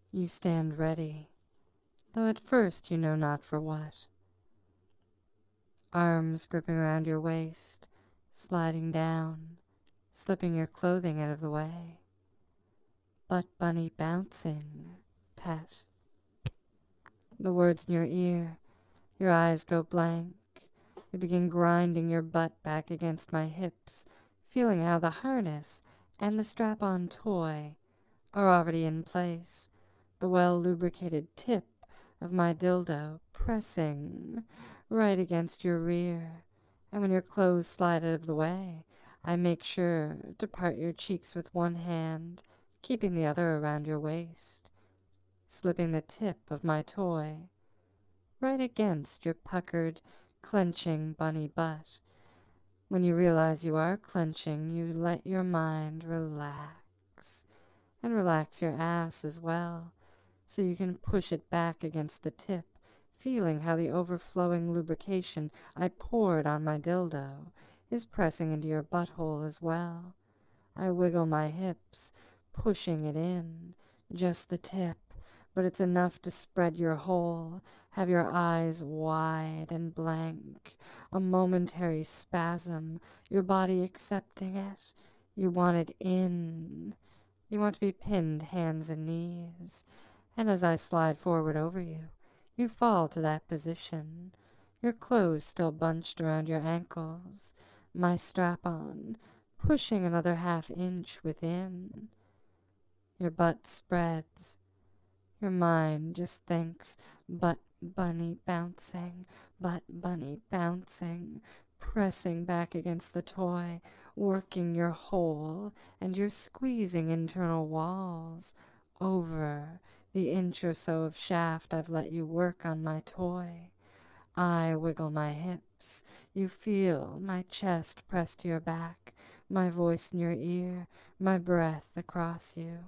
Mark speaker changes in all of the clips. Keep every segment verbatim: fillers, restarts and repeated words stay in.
Speaker 1: You stand ready, though at first you know not for what. Arms gripping around your waist, sliding down, slipping your clothing out of the way. Butt bunny bouncing, pet. The words in your ear, your eyes go blank. You begin grinding your butt back against my hips, feeling how the harness and the strap-on toy are already in place. The well-lubricated tip of my dildo pressing right against your rear. And when your clothes slide out of the way, I make sure to part your cheeks with one hand, keeping the other around your waist, slipping the tip of my toy right against your puckered, clenching bunny butt. When you realize you are clenching, you let your mind relax, and relax your ass as well, so you can push it back against the tip, feeling how the overflowing lubrication I poured on my dildo is pressing into your butthole as well. I wiggle my hips, pushing it in, just the tip, but it's enough to spread your hole, have your eyes wide and blank, a momentary spasm, your body accepting it. You want it in. You want to be pinned hands and knees. And as I slide forward over you, you fall to that position, your clothes still bunched around your ankles, my strap-on pushing another half inch within. Your butt spreads. Your mind just thinks, butt bunny bouncing, butt bunny bouncing, pressing back against the toy, working your hole, and you're squeezing internal walls over the inch or so of shaft I've let you work on my toy. I wiggle my hips. You feel my chest pressed to your back, my voice in your ear, my breath across you.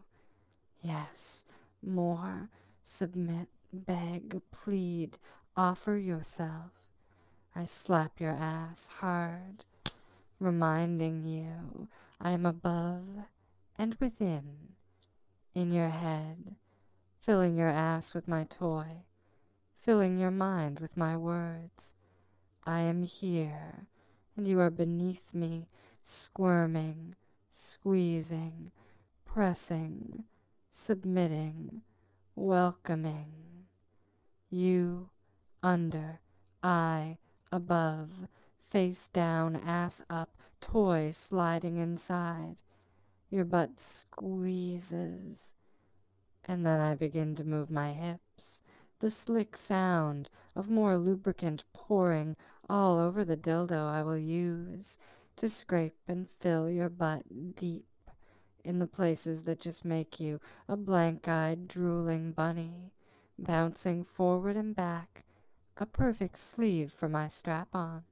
Speaker 1: Yes, more. Submit, beg, plead, offer yourself. I slap your ass hard, reminding you I am above and within, in your head, filling your ass with my toy, filling your mind with my words. I am here, and you are beneath me, squirming, squeezing, pressing, submitting, welcoming. You under, I above, face down, ass up, toy sliding inside. Your butt squeezes, and then I begin to move my hips, the slick sound of more lubricant pouring all over the dildo I will use to scrape and fill your butt deep in the places that just make you a blank-eyed, drooling bunny, bouncing forward and back, a perfect sleeve for my strap-on.